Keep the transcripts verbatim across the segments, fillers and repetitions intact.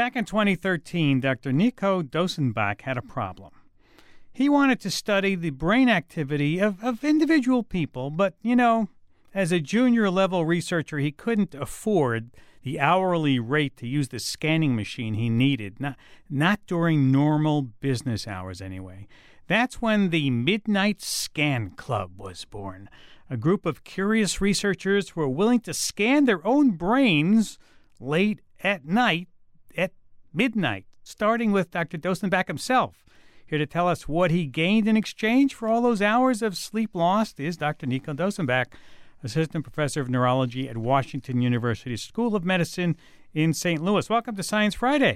Back in twenty thirteen, Doctor Nico Dosenbach had a problem. He wanted to study the brain activity of, of individual people, but, you know, as a junior-level researcher, he couldn't afford the hourly rate to use the scanning machine he needed, not, not during normal business hours anyway. That's when the Midnight Scan Club was born, a group of curious researchers who were willing to scan their own brains late at night at midnight, starting with Doctor Dosenbach himself. Here to tell us what he gained in exchange for all those hours of sleep lost is Doctor Nico Dosenbach, Assistant Professor of Neurology at Washington University School of Medicine in Saint Louis. Welcome to Science Friday.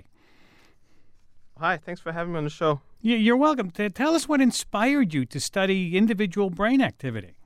Hi, thanks for having me on the show. You're welcome. Tell us what inspired you to study individual brain activity.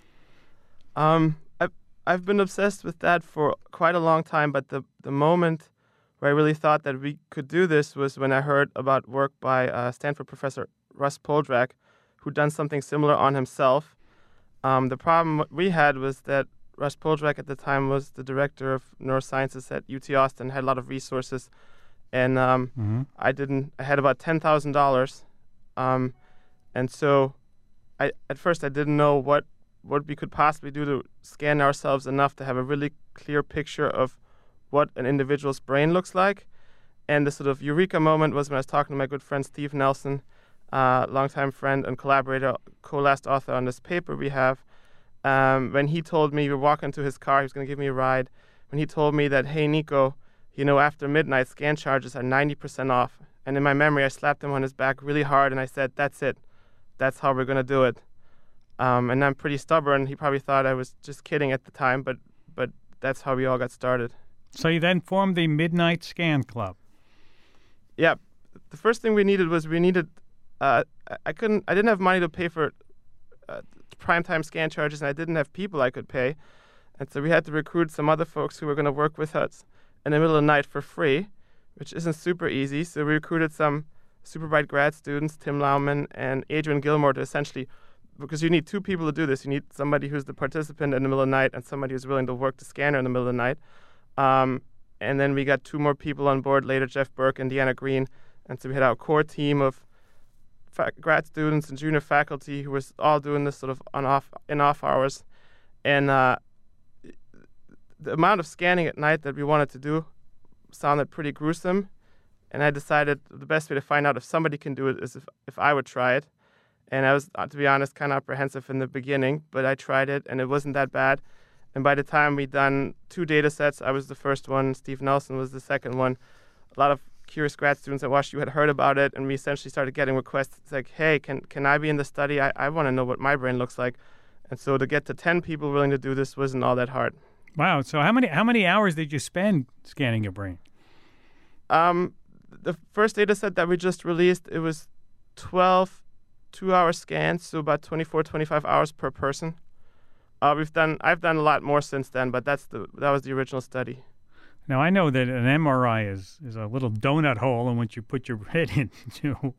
Um, I've, I've been obsessed with that for quite a long time, but the, the moment where I really thought that we could do this was when I heard about work by uh, Stanford professor Russ Poldrack, who'd done something similar on himself. Um, the problem we had was that Russ Poldrack at the time was the director of neurosciences at U T Austin, had a lot of resources, and um, mm-hmm. I didn't. I had about ten thousand dollars, um, and so I at first I didn't know what what we could possibly do to scan ourselves enough to have a really clear picture of what an individual's brain looks like. And the sort of eureka moment was when I was talking to my good friend Steve Nelson, uh, longtime friend and collaborator, co-last author on this paper we have, um, when he told me, we were walking to his car, he was going to give me a ride, when he told me that, hey, Nico, you know, after midnight, scan charges are ninety percent off. And in my memory, I slapped him on his back really hard, and I said, that's it. That's how we're going to do it. Um, and I'm pretty stubborn. He probably thought I was just kidding at the time, but but that's how we all got started. So you then formed the Midnight Scan Club. Yeah. The first thing we needed was we needed, uh, I couldn't, I didn't have money to pay for uh, primetime scan charges, and I didn't have people I could pay. And so we had to recruit some other folks who were going to work with us in the middle of the night for free, which isn't super easy. So we recruited some super bright grad students, Tim Lauman and Adrian Gilmore, to essentially, because you need two people to do this. You need somebody who's the participant in the middle of the night and somebody who's willing to work the scanner in the middle of the night. Um, and then we got two more people on board later, Jeff Burke and Deanna Green. And so we had our core team of fa- grad students and junior faculty who was all doing this sort of on off in off hours. And uh, the amount of scanning at night that we wanted to do sounded pretty gruesome. And I decided the best way to find out if somebody can do it is if, if I would try it. And I was, uh, to be honest, kind of apprehensive in the beginning, but I tried it, and it wasn't that bad. And by the time we'd done two data sets, I was the first one, Steve Nelson was the second one. A lot of curious grad students at W A S H U had heard about it, and we essentially started getting requests. It's like, hey, can can I be in the study? I, I want to know what my brain looks like. And so to get to ten people willing to do this wasn't all that hard. Wow. So how many how many hours did you spend scanning your brain? Um, the first data set that we just released, it was twelve two-hour scans, so about twenty-four, twenty-five hours per person. Uh, we've done, I've done a lot more since then, but that's the that was the original study. Now, I know that an M R I is, is a little donut hole in which you put your head into.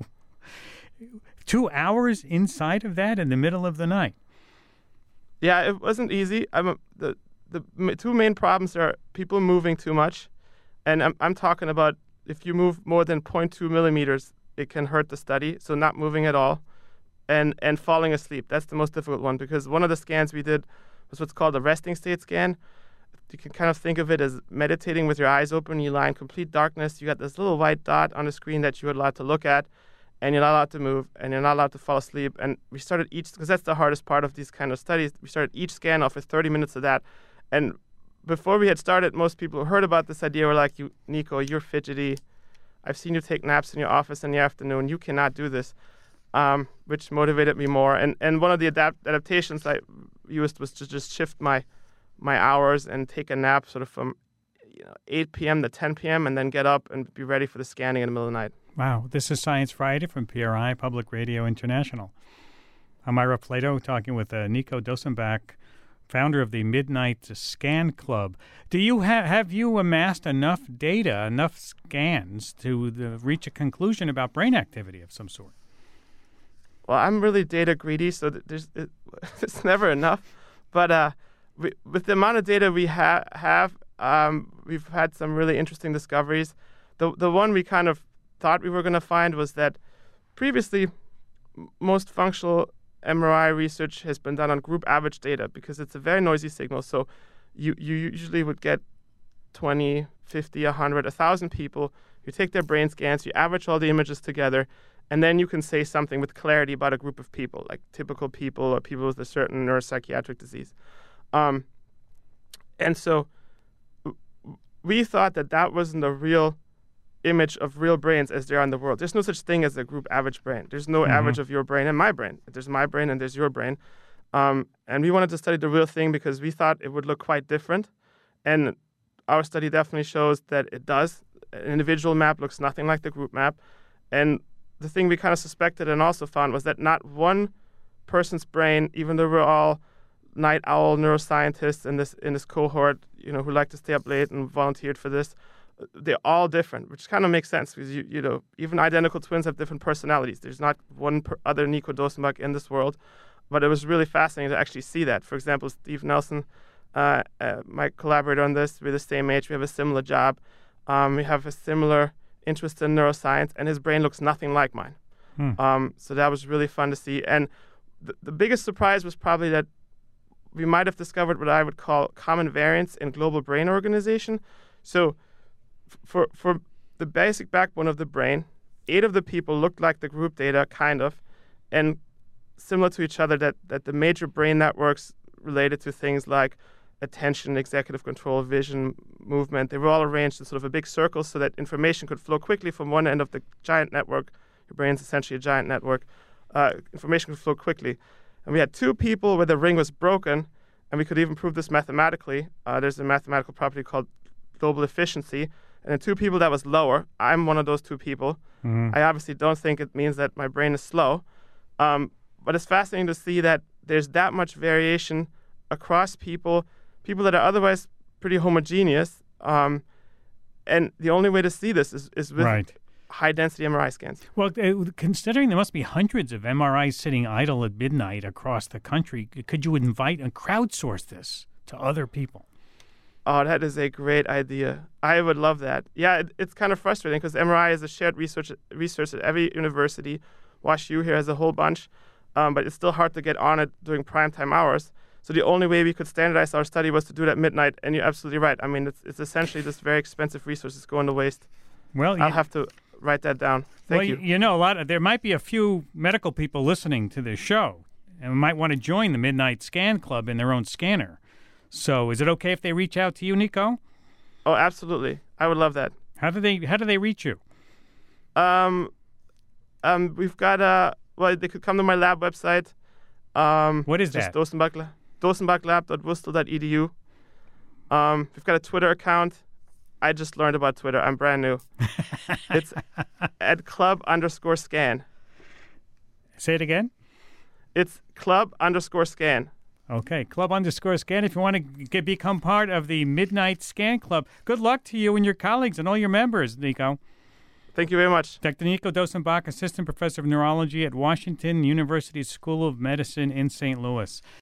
Two hours inside of that in the middle of the night. Yeah, it wasn't easy. I'm a, the the two main problems are people moving too much, and I'm I'm talking about if you move more than zero point two millimeters, it can hurt the study. So not moving at all. And and falling asleep. That's the most difficult one, because one of the scans we did was what's called a resting state scan. You can kind of think of it as meditating with your eyes open. You lie in complete darkness. You got this little white dot on the screen that you're allowed to look at, and you're not allowed to move, and you're not allowed to fall asleep. And we started each, because that's the hardest part of these kind of studies, we started each scan off with thirty minutes of that. And before we had started, most people who heard about this idea were like, "You, Nico, you're fidgety. I've seen you take naps in your office in the afternoon. You cannot do this." Um, which motivated me more. And and one of the adapt- adaptations I used was to just shift my my hours and take a nap sort of from you know eight p.m. to ten p.m. and then get up and be ready for the scanning in the middle of the night. Wow. This is Science Friday from P R I, Public Radio International. I'm Ira Flato talking with uh, Nico Dosenbach, founder of the Midnight Scan Club. Do you ha- have you amassed enough data, enough scans to the, reach a conclusion about brain activity of some sort? Well, I'm really data greedy, so there's it, it's never enough. But uh, we, with the amount of data we ha- have, um, we've had some really interesting discoveries. the the one we kind of thought we were going to find was that previously m- most functional M R I research has been done on group average data because it's a very noisy signal. So you, you usually would get twenty, fifty, one hundred, one thousand people. You take their brain scans, you average all the images together, and then you can say something with clarity about a group of people, like typical people or people with a certain neuropsychiatric disease. Um, and so w- we thought that that wasn't a real image of real brains as they are in the world. There's no such thing as a group average brain. There's no mm-hmm. average of your brain and my brain. There's my brain and there's your brain. Um, and we wanted to study the real thing because we thought it would look quite different. And our study definitely shows that it does. An individual map looks nothing like the group map. And the thing we kind of suspected and also found was that not one person's brain, even though we're all night owl neuroscientists in this in this cohort, you know, who like to stay up late and volunteered for this, they're all different, which kind of makes sense because, you you know, even identical twins have different personalities. There's not one per other Nico Dosenbach in this world, but it was really fascinating to actually see that. For example, Steve Nelson, uh, uh, my collaborator on this, we're the same age, we have a similar job, um, we have a similar interest in neuroscience, and his brain looks nothing like mine. Hmm. Um, so that was really fun to see. And th- the biggest surprise was probably that we might have discovered what I would call common variants in global brain organization. So For for the basic backbone of the brain, eight of the people looked like the group data, kind of, and similar to each other, that, that the major brain networks related to things like attention, executive control, vision, movement, they were all arranged in sort of a big circle so that information could flow quickly from one end of the giant network. Your brain's essentially a giant network. Uh, information could flow quickly. And we had two people where the ring was broken, and we could even prove this mathematically. Uh, there's a mathematical property called global efficiency. And then two people that was lower. I'm one of those two people. Mm-hmm. I obviously don't think it means that my brain is slow. Um, but it's fascinating to see that there's that much variation across people, people that are otherwise pretty homogeneous. Um, and the only way to see this is, is with right. high-density M R I scans. Well, uh, considering there must be hundreds of M R Is sitting idle at midnight across the country, could you invite and crowdsource this to other people? Oh, that is a great idea. I would love that. Yeah, it, it's kind of frustrating because M R I is a shared research research at every university. WashU here has a whole bunch, um, but it's still hard to get on it during primetime hours. So the only way we could standardize our study was to do it at midnight, and you're absolutely right. I mean, it's, it's essentially this very expensive resource that's going to waste. Well, I'll you, have to write that down. Thank well, you. you know, a lot of, there might be a few medical people listening to this show and might want to join the Midnight Scan Club in their own scanner. So is it okay if they reach out to you, Nico? Oh, absolutely. I would love that. How do they How do they reach you? Um, um, we've got a, well, they could come to my lab website. Um, what is just that? Dosenbach, dosenbachlab dot wustel dot e d u. Um, we've got a Twitter account. I just learned about Twitter. I'm brand new. It's at club underscore scan. Say it again? It's club underscore scan. Okay, club underscore scan. If you want to get, become part of the Midnight Scan Club, good luck to you and your colleagues and all your members, Nico. Thank you very much. Doctor Nico Dosenbach, Assistant Professor of Neurology at Washington University School of Medicine in Saint Louis.